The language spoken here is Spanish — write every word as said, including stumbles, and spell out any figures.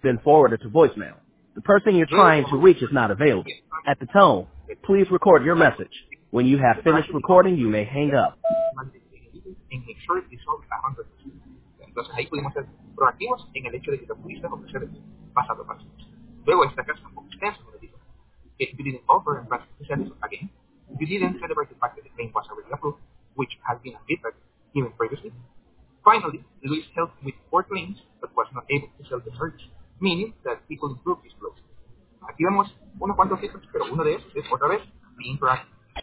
then forwarded to voicemail. The person you're Luego, trying como to no reach is not available. At the tone, please record your message. When you have para finished que recording, you may hang up. en el short result a hundred percent. Entonces ahí pudimos ser proactivos en el hecho de que lo pudiste ofrecer paso a paso. Luego esta casa un poco extensa, como les digo. If you didn't offer and practice this again, you didn't celebrate the fact that the claim was already approved, which has been a feedback given previously. Finally, Luis helped with four claims but was not able to sell the service, meaning that he could improve his closing. Aquí vemos unos cuantos ejemplos, pero uno de ellos es otra vez being proactive.